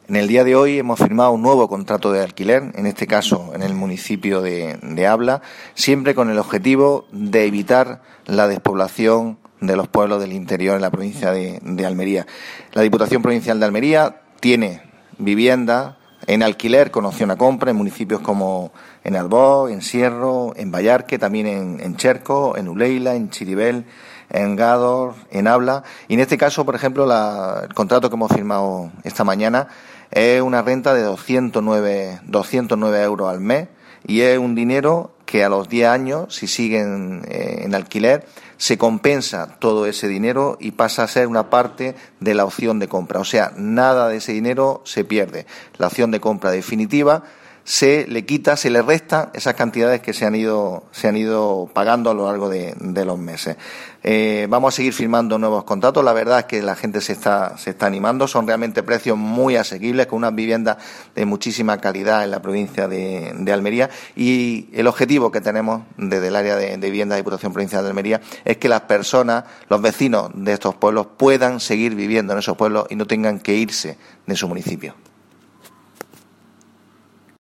En el día de hoy hemos firmado un nuevo contrato de alquiler, en este caso en el municipio de Abla, siempre con el objetivo de evitar la despoblación de los pueblos del interior en la provincia de Almería. La Diputación Provincial de Almería tiene viviendas en alquiler con opción a compra en municipios como en Albó, en Sierro, en Vallarque, también en Cherco, en Uleila, en Chiribel, en Gádor, en Abla. Y en este caso, por ejemplo, el contrato que hemos firmado esta mañana es una renta de 209 euros al mes y es un dinero que a los 10 años, si siguen en alquiler, se compensa todo ese dinero y pasa a ser una parte de la opción de compra. O sea, nada de ese dinero se pierde. La opción de compra definitiva se le quita, se le resta esas cantidades que se han ido pagando a lo largo de los meses. Vamos a seguir firmando nuevos contratos. La verdad es que la gente se está animando. Son realmente precios muy asequibles, con unas viviendas de muchísima calidad en la provincia de Almería. Y el objetivo que tenemos desde el área de vivienda de Diputación Provincial de Almería es que las personas, los vecinos de estos pueblos, puedan seguir viviendo en esos pueblos y no tengan que irse de su municipio.